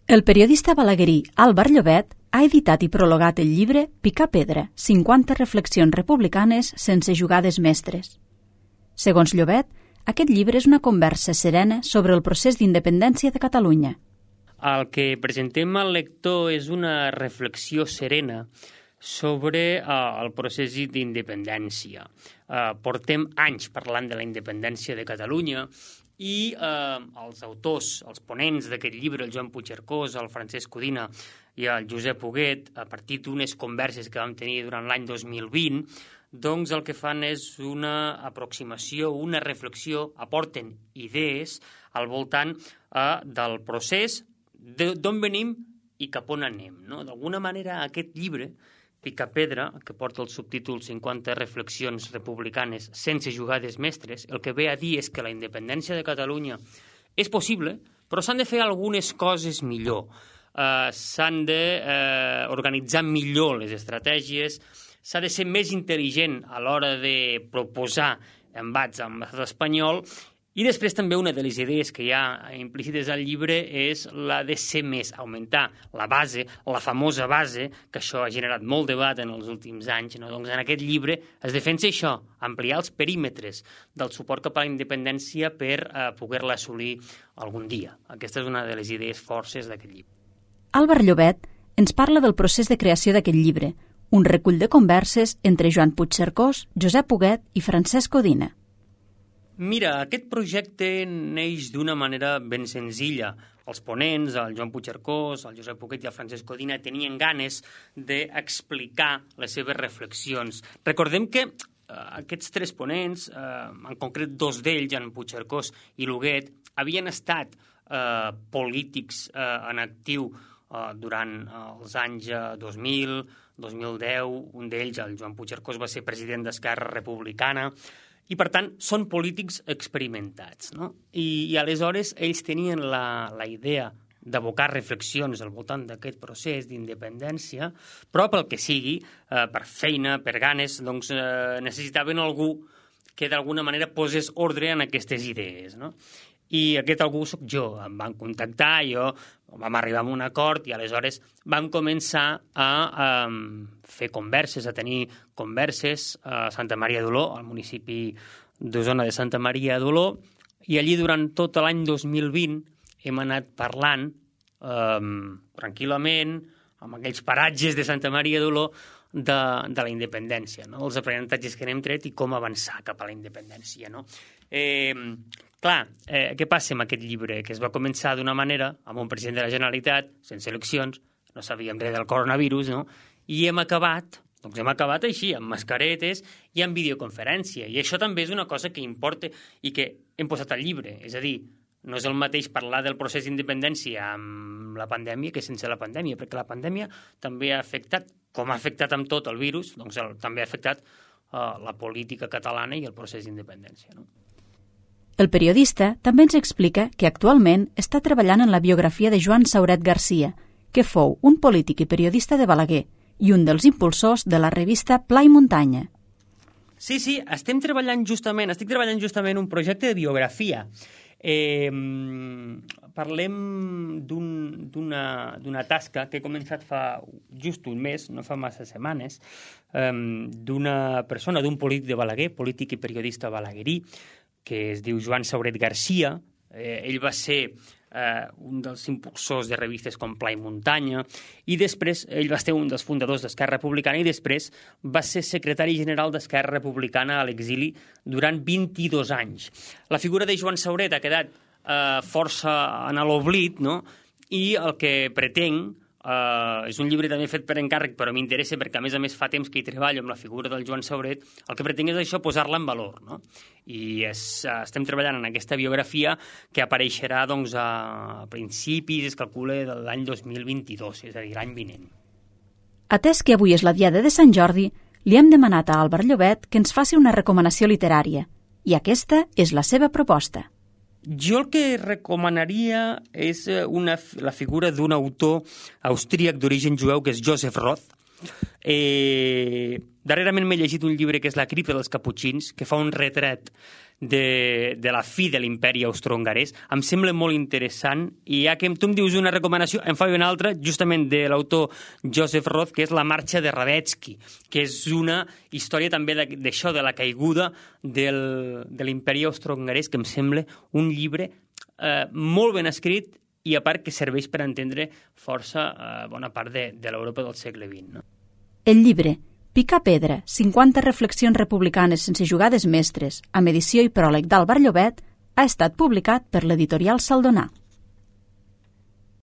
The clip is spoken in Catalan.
El periodista balaguerí Álvar Llobet ha editat i prologat el llibre Picar pedra, 50 reflexions republicanes sense jugades mestres. Segons Llobet, aquest llibre és una conversa serena sobre el procés d'independència de Catalunya. El que presentem al lector és una reflexió serena sobre el procés d'independència. Portem anys parlant de la independència de Catalunya i els autors, els ponents d'aquest llibre, el Joan Puigcercós, el Francesc Codina i el Josep Huguet, a partir d'unes converses que vam tenir durant l'any 2020, doncs el que fan és una aproximació, una reflexió, aporten idees al voltant del procés, d'on venim i cap on anem. D'alguna manera, aquest llibre, Picar pedra, que porta el subtítol 50 reflexions republicanes sense jugades mestres, el que ve a dir és que la independència de Catalunya és possible, però s'han de fer algunes coses millor. S'han d'organitzar millor les estratègies, s'ha de ser més intel·ligent a l'hora de proposar embats amb l'estat espanyol. I després també una de les idees que hi ha implícites al llibre és la de ser més, augmentar la base, la famosa base, que això ha generat molt debat en els últims anys. Doncs en aquest llibre es defensa això, ampliar els perímetres del suport cap a la independència per poder-la assolir algun dia. Aquesta és una de les idees forces d'aquest llibre. Álvar Llobet ens parla del procés de creació d'aquest llibre, un recull de converses entre Joan Puigcercós, Josep Huguet i Francesc Codina. Mira, aquest projecte neix d'una manera ben senzilla. Els ponents, el Joan Puigcercós, el Josep Huguet i el Francesc Codina, tenien ganes d'explicar les seves reflexions. Recordem que aquests tres ponents, en concret dos d'ells, en Puigcercós i l'Huguet, havien estat polítics en actiu durant els anys 2000, 2010. Un d'ells, el Joan Puigcercós, va ser president d'Esquerra Republicana, i, per tant, són polítics experimentats. I aleshores ells tenien la idea d'abocar reflexions al voltant d'aquest procés d'independència, però pel que sigui, per feina, per ganes, doncs necessitaven algú que d'alguna manera posés ordre en aquestes idees. I aquest algú soc jo. Em van contactar, vam arribar a un acord i aleshores vam començar a fer converses, a tenir converses a Santa Maria d'Oló, al municipi d'Osona de Santa Maria d'Oló, i allí durant tot l'any 2020 hem anat parlant tranquil·lament, amb aquells paratges de Santa Maria d'Oló, de la independència, els aprenentatges que n'hem tret i com avançar cap a la independència. Clar, què passa amb aquest llibre? Que es va començar d'una manera, amb un president de la Generalitat, sense eleccions, no sabíem res del coronavirus, i hem acabat així, amb mascaretes i amb videoconferència. I això també és una cosa que importa i que hem posat al llibre. És a dir, no és el mateix parlar del procés d'independència amb la pandèmia que sense la pandèmia, perquè la pandèmia també ha afectat, com ha afectat amb tot el virus, doncs també ha afectat la política catalana i el procés d'independència. El periodista també ens explica que actualment està treballant en la biografia de Joan Sauret Garcia, que fou un polític i periodista de Balaguer i un dels impulsors de la revista Pla i Muntanya. Sí, estic treballant justament un projecte de biografia. Parlem d'una tasca que he començat fa just un mes, no fa massa setmanes, d'una persona, d'un polític de Balaguer, polític i periodista balaguerí, que es diu Joan Sauret Garcia. Ell va ser un dels impulsors de revistes com Pla i Muntanya, i després ell va ser un dels fundadors d'Esquerra Republicana i després va ser secretari general d'Esquerra Republicana a l'exili durant 22 anys. La figura de Joan Sauret ha quedat força en l'oblit, i el que pretenc és un llibre també fet per encàrrec, però m'interessa perquè a més fa temps que hi treballo amb la figura del Joan Sauret. El que pretenc és això, posar-la en valor, i estem treballant en aquesta biografia que apareixerà a principis, es calcula, de l'any 2022, és a dir, l'any vinent. Atès que avui és la Diada de Sant Jordi, li hem demanat a Álvar Llobet que ens faci una recomanació literària, i aquesta és la seva proposta. Jo el que recomanaria és la figura d'un autor austríac d'origen jueu, que és Joseph Roth. Darrerament m'he llegit un llibre que és La cripta dels caputxins, que fa un retrat de la fi de l'imperi austrohongarès. Em sembla molt interessant, i ja que tu em dius una recomanació, em faig una altra, justament de l'autor Joseph Roth, que és La marxa de Radetzky, que és una història també d'això, de la caiguda de l'imperi austrohongarès, que em sembla un llibre molt ben escrit i a part que serveix per entendre força bona part de l'Europa del segle XX. No? El llibre Picar pedra, 50 reflexions republicanes sense jugades mestres, amb edició i pròleg d'Àlvar Llobet, ha estat publicat per l'editorial Saldonar.